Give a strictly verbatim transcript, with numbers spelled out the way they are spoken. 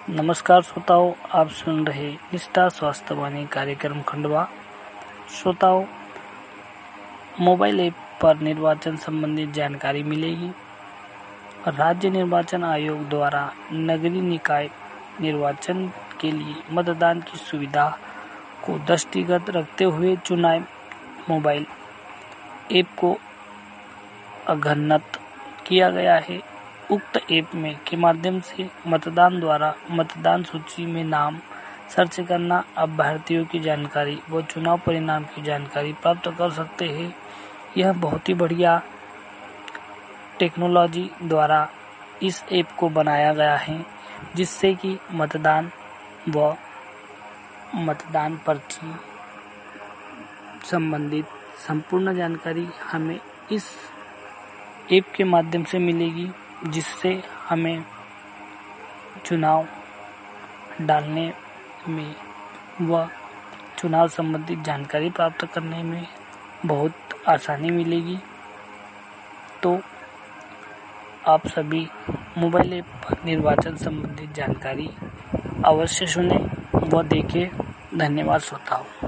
नमस्कार श्रोताओं, आप सुन रहे निष्ठा स्वास्थ्य वाणी कार्यक्रम खंडवा। श्रोताओं, मोबाइल ऐप पर निर्वाचन संबंधित जानकारी मिलेगी। राज्य निर्वाचन आयोग द्वारा नगरीय निकाय निर्वाचन के लिए मतदान की सुविधा को दृष्टिगत रखते हुए चुनाव मोबाइल ऐप को अद्यतन किया गया है। उक्त ऐप में के माध्यम से मतदान द्वारा मतदान सूची में नाम सर्च करना, अभ्यर्थियों की जानकारी व चुनाव परिणाम की जानकारी प्राप्त कर सकते हैं। यह बहुत ही बढ़िया टेक्नोलॉजी द्वारा इस ऐप को बनाया गया है, जिससे कि मतदान व मतदान पर्ची संबंधित संपूर्ण जानकारी हमें इस ऐप के माध्यम से मिलेगी, जिससे हमें चुनाव डालने में व चुनाव संबंधित जानकारी प्राप्त करने में बहुत आसानी मिलेगी। तो आप सभी मोबाइल ऐप पर निर्वाचन संबंधित जानकारी अवश्य सुनें व देखें। धन्यवाद श्रोताओं।